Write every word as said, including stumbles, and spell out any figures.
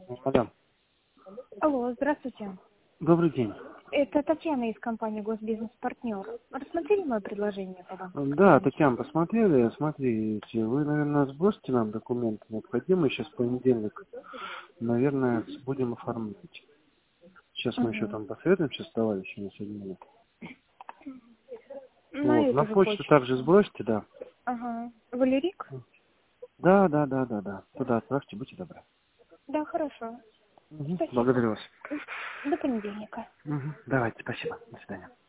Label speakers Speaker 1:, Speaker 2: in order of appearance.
Speaker 1: Мадам,
Speaker 2: Алло, здравствуйте.
Speaker 1: добрый день.
Speaker 2: Это Татьяна из компании «Госбизнес-партнер». Рассмотрели мое предложение по банковской
Speaker 1: Да,
Speaker 2: помощи?
Speaker 1: Татьяна, посмотрели, смотрите, вы, наверное, сбросите нам документы необходимые, сейчас понедельник, наверное, будем оформлять. Сейчас мы еще
Speaker 2: Угу.
Speaker 1: там посоветуемся с товарищами сегодня. Нет.
Speaker 2: На
Speaker 1: Вот, на
Speaker 2: эту же
Speaker 1: почту
Speaker 2: почту.
Speaker 1: также сбросьте, да.
Speaker 2: Ага. Валерик?
Speaker 1: Да, да, да, да, да. Туда отправьте, будьте добры.
Speaker 2: Да, хорошо.
Speaker 1: Мгм.
Speaker 2: Спасибо.
Speaker 1: Благодарю вас.
Speaker 2: До понедельника.
Speaker 1: Мгм. Давайте, спасибо. До свидания.